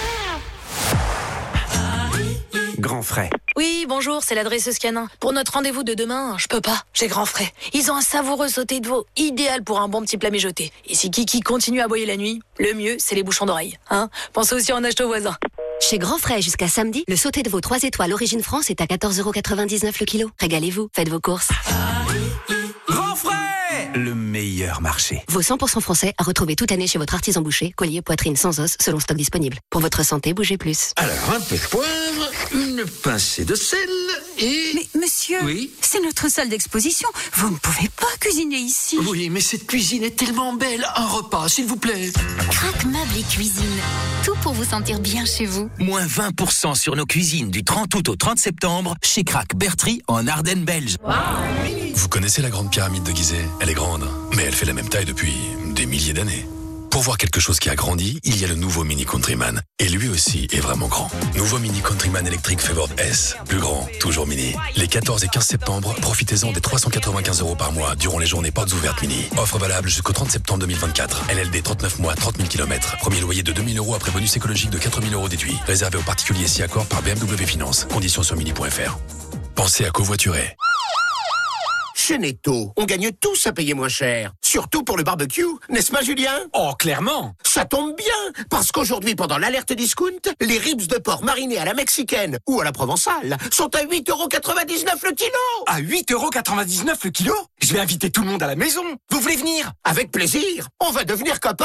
Grand frais. Oui, bonjour, c'est l'adresseuse Canin. Pour notre rendez-vous de demain, je peux pas, j'ai grand frais. Ils ont un savoureux sauté de veau, idéal pour un bon petit plat mijoté. Et si Kiki continue à aboyer la nuit, le mieux, c'est les bouchons d'oreilles. Hein, pensez aussi à en acheter aux voisins. Chez Grand Frais, jusqu'à samedi, le sauté de veau trois étoiles Origine France est à quatorze euros quatre-vingt-dix-neuf le kilo. Régalez-vous, faites vos courses. Grand frais, le meilleur marché. Veau cent pour cent français à retrouver toute l'année chez votre artisan boucher, collier, poitrine sans os, selon stock disponible. Pour votre santé, bougez plus. Alors, un peu de poivre, une pincée de sel et... Mais monsieur, oui, c'est notre salle d'exposition. Vous ne pouvez pas cuisiner ici. Oui, mais cette cuisine est tellement belle. Un repas, s'il vous plaît. Crac Meubles et Cuisine. Tout pour vous sentir bien chez vous. Moins vingt pour cent sur nos cuisines du trente août au trente septembre chez Crac Bertry en Ardennes belge. Wow. Vous connaissez la grande pyramide de Gizeh? Elle est grande, mais elle fait la même taille depuis des milliers d'années. Pour voir quelque chose qui a grandi, il y a le nouveau Mini Countryman. Et lui aussi est vraiment grand. Nouveau Mini Countryman électrique Favored S. Plus grand, toujours mini. Les quatorze et quinze septembre, profitez-en des trois cent quatre-vingt-quinze euros par mois durant les journées portes ouvertes mini. Offre valable jusqu'au trente septembre deux mille vingt-quatre. L L D trente-neuf mois, trente mille kilomètres. Premier loyer de deux mille euros après bonus écologique de quatre mille euros déduit. Réservé aux particuliers si accord par B M W Finance. Conditions sur mini point f r. Pensez à covoiturer. Chez Netto, on gagne tous à payer moins cher. Surtout pour le barbecue, n'est-ce pas Julien? Oh, clairement. Ça tombe bien, parce qu'aujourd'hui, pendant l'alerte discount, les ribs de porc marinés à la mexicaine ou à la provençale sont à huit euros quatre-vingt-dix-neuf le kilo. À huit euros quatre-vingt-dix-neuf le kilo? Je vais inviter tout le monde à la maison. Vous voulez venir? Avec plaisir. On va devenir copains.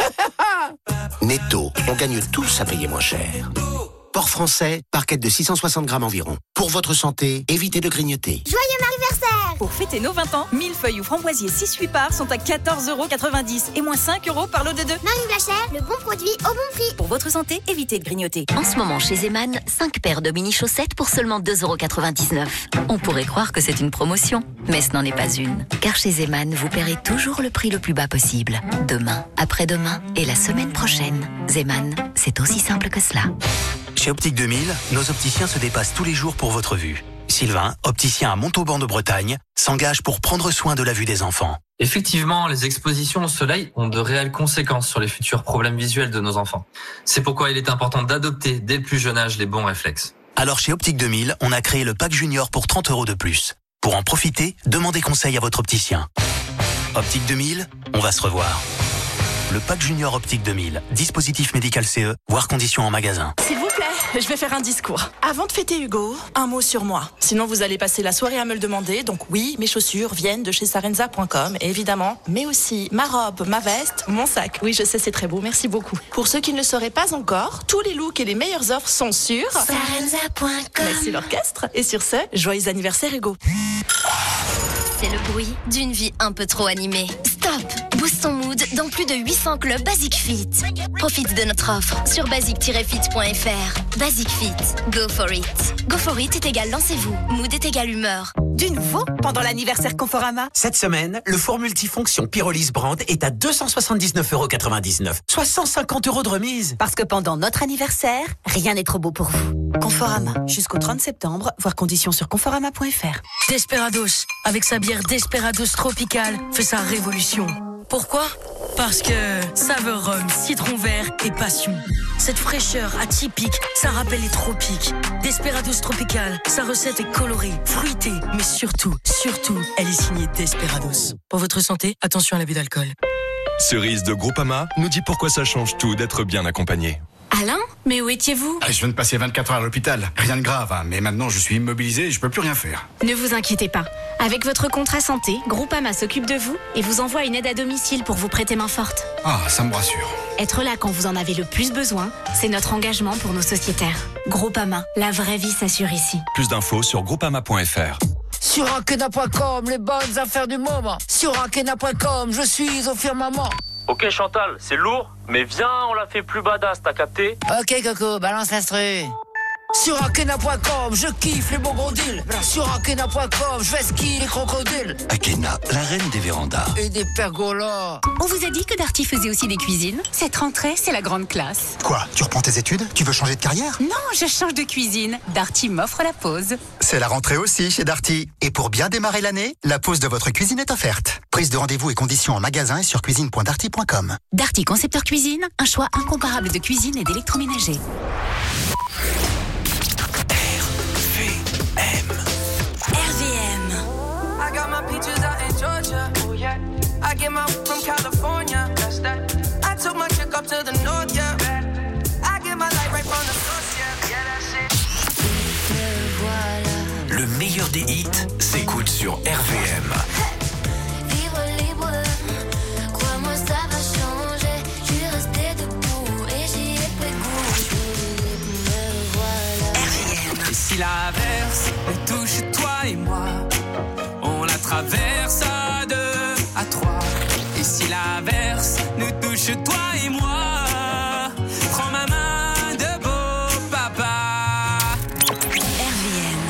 Netto, on gagne tous à payer moins cher. Porc français, parquette de six cent soixante grammes environ. Pour votre santé, évitez de grignoter. Joyeux anniversaire! Pour fêter nos vingt ans, millefeuilles ou framboisiers six huit parts sont à quatorze euros quatre-vingt-dix et moins cinq euros par lot de deux. Marie Blachère, le bon produit au bon prix. Pour votre santé, évitez de grignoter. En ce moment, chez Zeman, cinq paires de mini-chaussettes pour seulement deux euros quatre-vingt-dix-neuf. On pourrait croire que c'est une promotion, mais ce n'en est pas une. Car chez Zeman, vous paierez toujours le prix le plus bas possible. Demain, après-demain et la semaine prochaine. Zeman, c'est aussi simple que cela. Chez Optique deux mille, nos opticiens se dépassent tous les jours pour votre vue. Sylvain, opticien à Montauban de Bretagne, s'engage pour prendre soin de la vue des enfants. Effectivement, les expositions au soleil ont de réelles conséquences sur les futurs problèmes visuels de nos enfants. C'est pourquoi il est important d'adopter dès le plus jeune âge les bons réflexes. Alors chez Optique deux mille, on a créé le pack junior pour trente euros de plus. Pour en profiter, demandez conseil à votre opticien. Optique deux mille, on va se revoir. Le pack junior Optique deux mille, dispositif médical C E, voire conditions en magasin. S'il vous plaît, je vais faire un discours. Avant de fêter Hugo, un mot sur moi. Sinon, vous allez passer la soirée à me le demander. Donc oui, mes chaussures viennent de chez sarenza point com, évidemment. Mais aussi ma robe, ma veste, mon sac. Oui, je sais, c'est très beau. Merci beaucoup. Pour ceux qui ne le sauraient pas encore, tous les looks et les meilleures offres sont sur sarenza point com. Merci l'orchestre. Et sur ce, joyeux anniversaire Hugo. C'est le bruit d'une vie un peu trop animée. Stop! Boost ton mood dans plus de huit cents clubs Basic Fit. Profite de notre offre sur basic tiret fit point f r. Basic Fit, go for it. Go for it est égal lancez-vous. Mood est égal humeur. Du nouveau pendant l'anniversaire Conforama. Cette semaine, le four multifonction Pyrolyse Brand est à deux cent soixante-dix-neuf euros quatre-vingt-dix-neuf, soit cent cinquante euros de remise. Parce que pendant notre anniversaire, rien n'est trop beau pour vous. Conforama, jusqu'au trente septembre, voir conditions sur conforama point f r. Desperados, avec sa bière Desperados Tropical, fait sa révolution. Pourquoi? Parce que saveur rhum, citron vert et passion. Cette fraîcheur atypique, ça rappelle les tropiques. Desperados Tropical, sa recette est colorée, fruitée, mais surtout, surtout, elle est signée Desperados. Pour votre santé, attention à l'abus d'alcool. Cerise de Groupama nous dit pourquoi ça change tout d'être bien accompagné. Alain, mais où étiez-vous? Ah, je viens de passer vingt-quatre heures à l'hôpital. Rien de grave, hein, mais maintenant je suis immobilisé et je peux plus rien faire. Ne vous inquiétez pas. Avec votre contrat santé, Groupama s'occupe de vous et vous envoie une aide à domicile pour vous prêter main forte. Ah, ça me rassure. Être là quand vous en avez le plus besoin, c'est notre engagement pour nos sociétaires. Groupama, la vraie vie s'assure ici. Plus d'infos sur groupama point f r. Sur Akena point com, les bonnes affaires du moment. Sur Akena point com, je suis au firmament. Ok Chantal, c'est lourd, mais viens, on la fait plus badass, t'as capté? Ok Coco, balance l'instru. Sur Akena point com, je kiffe les bons gros deals. Sur Akena point com, je vais skier les crocodiles. Akena, la reine des vérandas. Et des pergolas. On vous a dit que Darty faisait aussi des cuisines? Cette rentrée, c'est la grande classe. Quoi? Tu reprends tes études? Tu veux changer de carrière? Non, je change de cuisine. Darty m'offre la pause. C'est la rentrée aussi chez Darty. Et pour bien démarrer l'année, la pause de votre cuisine est offerte. Prise de rendez-vous et conditions en magasin et sur cuisine point darty point com. Darty Concepteur Cuisine, un choix incomparable de cuisine et d'électroménager. R V M. I got my peaches out in Georgia. Oh yeah. I get my from California. That's that. I took my chick up to the north, yeah. I get my light right from the source, yeah. Yeah, that's it. Le meilleur des hits s'écoute sur R V M. Vivre libre, crois-moi ça va changer. Je suis resté debout et j'y ai pris goût. Me voilà. R V M. Et si l'averse nous touche toi et moi, on la traverse à deux, à trois. Et si l'averse nous touche toi et moi, prends ma main de beau papa. R V M.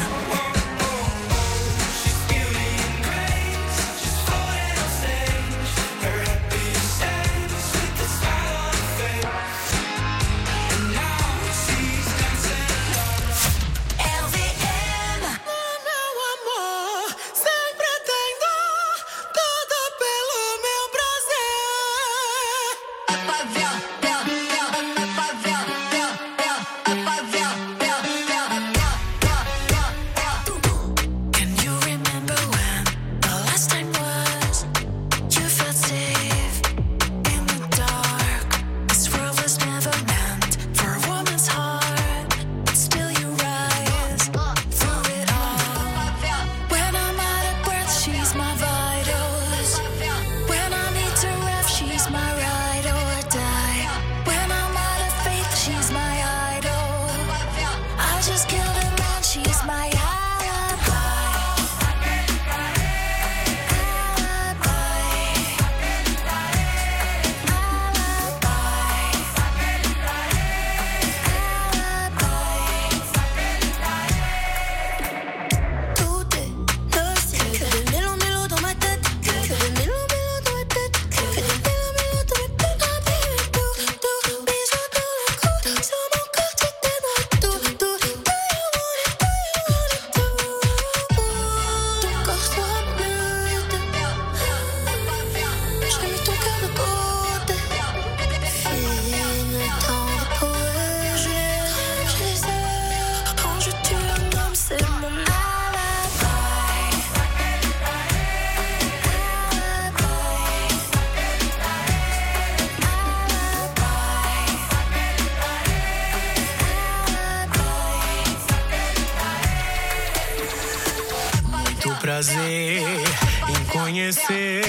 Prazer em conhecer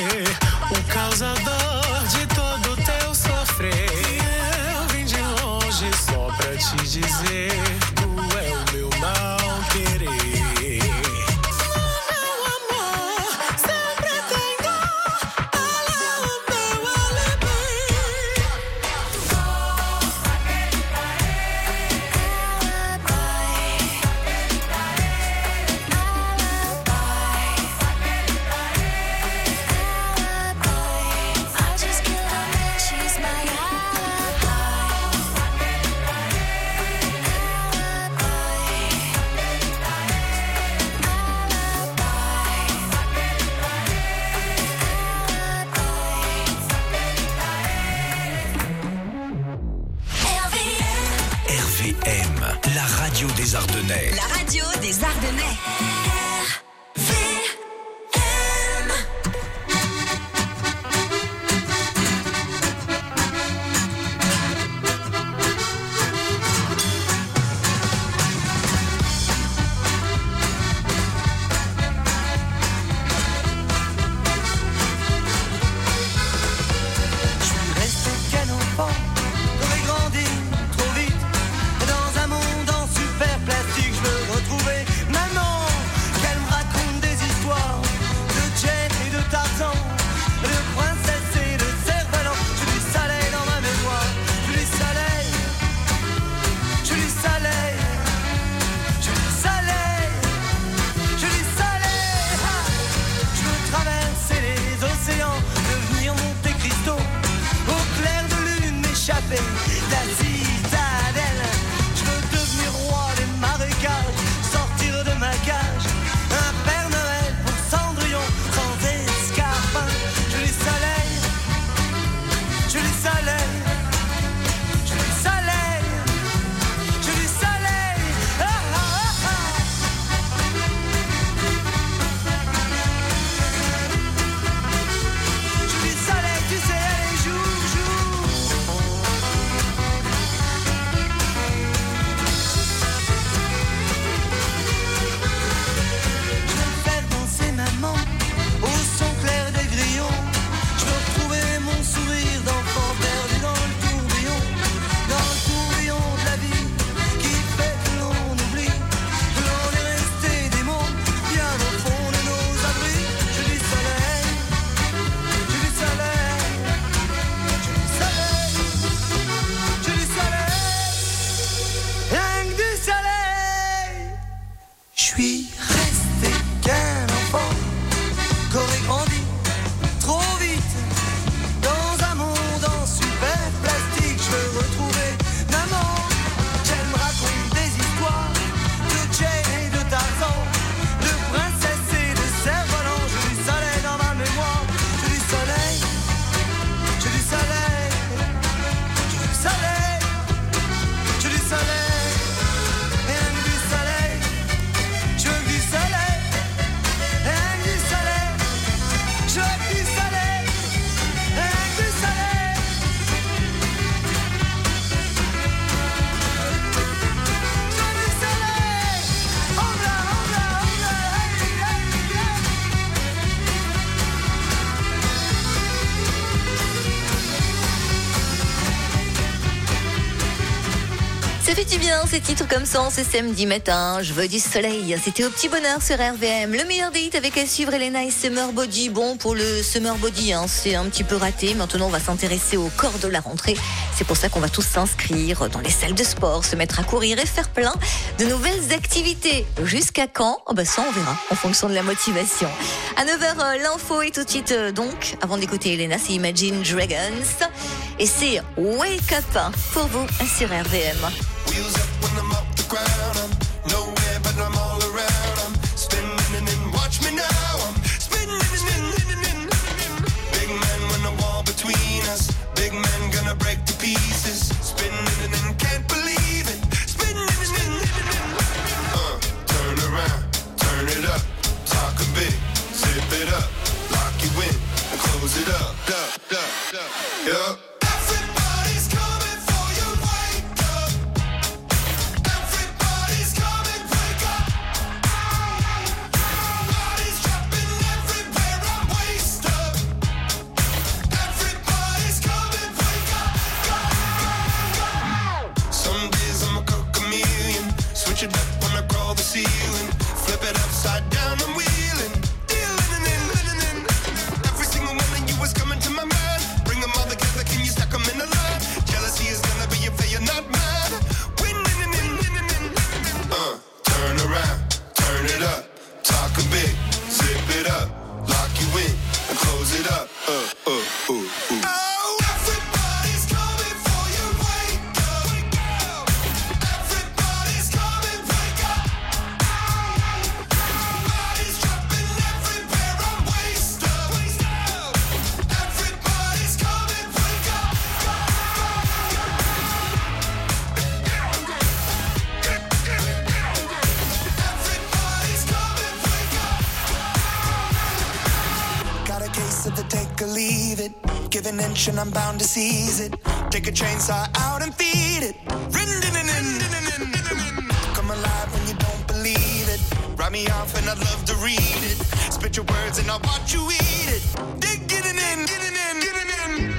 o causador de todo teu sofrer. Eu vim de longe só pra te dizer, tu é o meu mal querer. Des Ardennais. La radio des Ardennais. suis resté qu'un enfant qu'aurait grandi trop vite dans un monde en super plastique. Je veux retrouver maman. J'aime raconter des histoires de Jane et de Tarzan, de princesses et de cerfs-volants. J'ai du soleil dans ma mémoire. J'ai du soleil, j'ai du soleil, j'ai du soleil, j'ai du soleil. Ça fait du bien ces titres comme ça, c'est samedi matin, je veux du soleil. C'était au petit bonheur sur R V M. Le meilleur des hits avec à suivre Elena et Summer Body. Bon, pour le Summer Body, hein, c'est un petit peu raté. Maintenant, on va s'intéresser au corps de la rentrée. C'est pour ça qu'on va tous s'inscrire dans les salles de sport, se mettre à courir et faire plein de nouvelles activités. Jusqu'à quand? Oh bah ça, on verra en fonction de la motivation. À neuf heures, l'info est tout de suite euh, donc. Avant d'écouter Elena, c'est Imagine Dragons. Et c'est Wake Up pour vous sur R V M. Wheels up when I'm off the ground. I'm nowhere, but I'm all around. I'm spinning and watch me now. I'm spinning and spinning. Big man when the wall between us. Big man gonna break to pieces. Spinning and can't believe it. Spinning and spinning. Uh, turn around, turn it up. Talk a bit, zip it up. Lock you in and close it up. Up, up, up. Yup. Switch it up when I crawl the ceiling. Flip it upside down, I'm wheeling. Dealing and in, living in. Every single one of you is coming to my mind. Bring them all together, can you stack them in a line? Jealousy is gonna be if they are not mine. Winning and in, winning in. Uh, turn around, turn it up. Talk a bit, zip it up. Lock you in and close it up. Uh, uh, uh, uh. Take or leave it. Give an inch and I'm bound to seize it. Take a chainsaw out and feed it. Come alive when you don't believe it. Write me off and I'd love to read it. Spit your words and I'll watch you eat it. Dig getting in, getting in, getting in.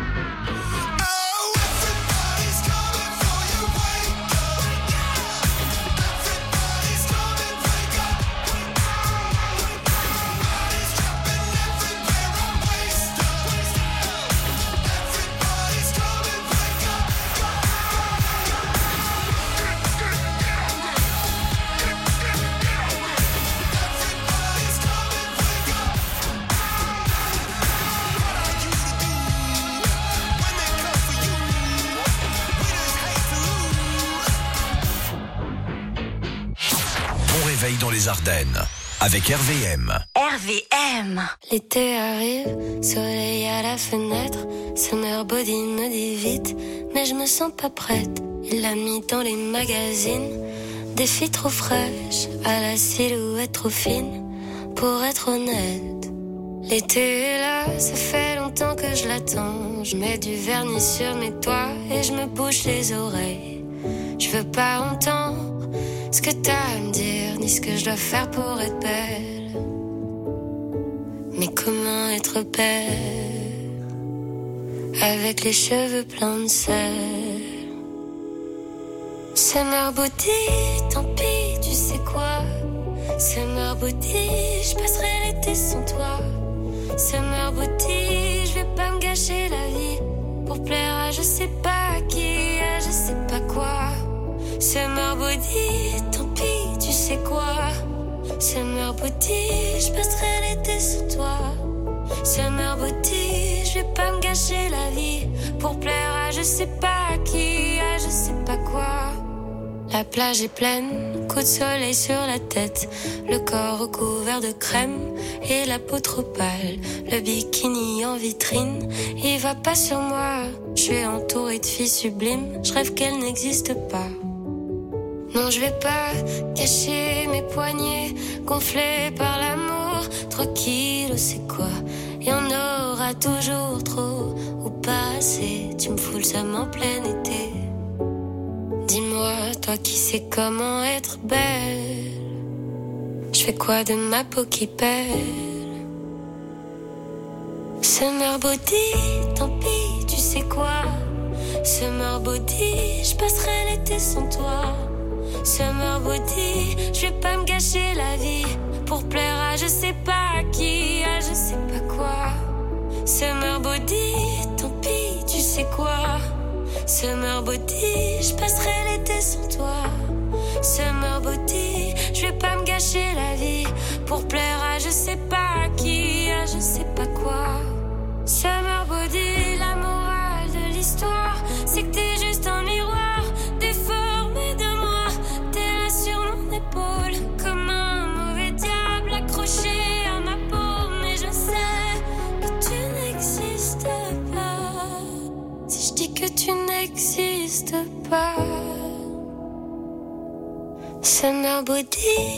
Dans les Ardennes avec R V M. R V M. L'été arrive, soleil à la fenêtre. Summer Body me dit vite, mais je me sens pas prête. Il l'a mis dans les magazines. Des filles trop fraîches, à la silhouette trop fine. Pour être honnête, l'été est là, ça fait longtemps que je l'attends. Je mets du vernis sur mes doigts et je me bouche les oreilles. Je veux pas entendre ce que t'as à me dire, ni ce que je dois faire pour être belle. Mais comment être belle avec les cheveux pleins de sel? Summer Body, tant pis, tu sais quoi? Summer Body, je passerai l'été sans toi. Summer Body, je vais pas me gâcher la vie pour plaire à je sais pas qui, à je sais pas quoi. Summer Body, tant pis, tu sais quoi? Summer body, je passerai l'été sur toi. Summer body, je vais pas me gâcher la vie pour plaire à je sais pas qui, à je sais pas quoi. La plage est pleine, coup de soleil sur la tête, le corps recouvert de crème et la peau trop pâle. Le bikini en vitrine, il va pas sur moi. Je suis entourée de filles sublimes, je rêve qu'elles n'existent pas. Non, je vais pas cacher mes poignets gonflés par l'amour. Trois kilos, c'est quoi? Y en aura toujours trop ou pas assez. Tu me fous le seum en plein été. Dis-moi, toi qui sais comment être belle, je fais quoi de ma peau qui pèle? Summer body, tant pis, tu sais quoi? Summer body, je passerai l'été sans toi. Summer body, je vais pas me gâcher la vie pour plaire à je sais pas qui, à je sais pas quoi. Summer body, tant pis, tu sais quoi? Summer body, je passerai l'été sans toi. Summer body, je vais pas me gâcher la vie pour plaire à je sais pas qui, à je sais pas quoi. Summer body, la morale de l'histoire, c'est que t'es juste un miroir déformé de moi. T'es là sur mon épaule comme un mauvais diable accroché à ma peau, mais je sais que tu n'existes pas. Si je dis que tu n'existes pas. Summer body,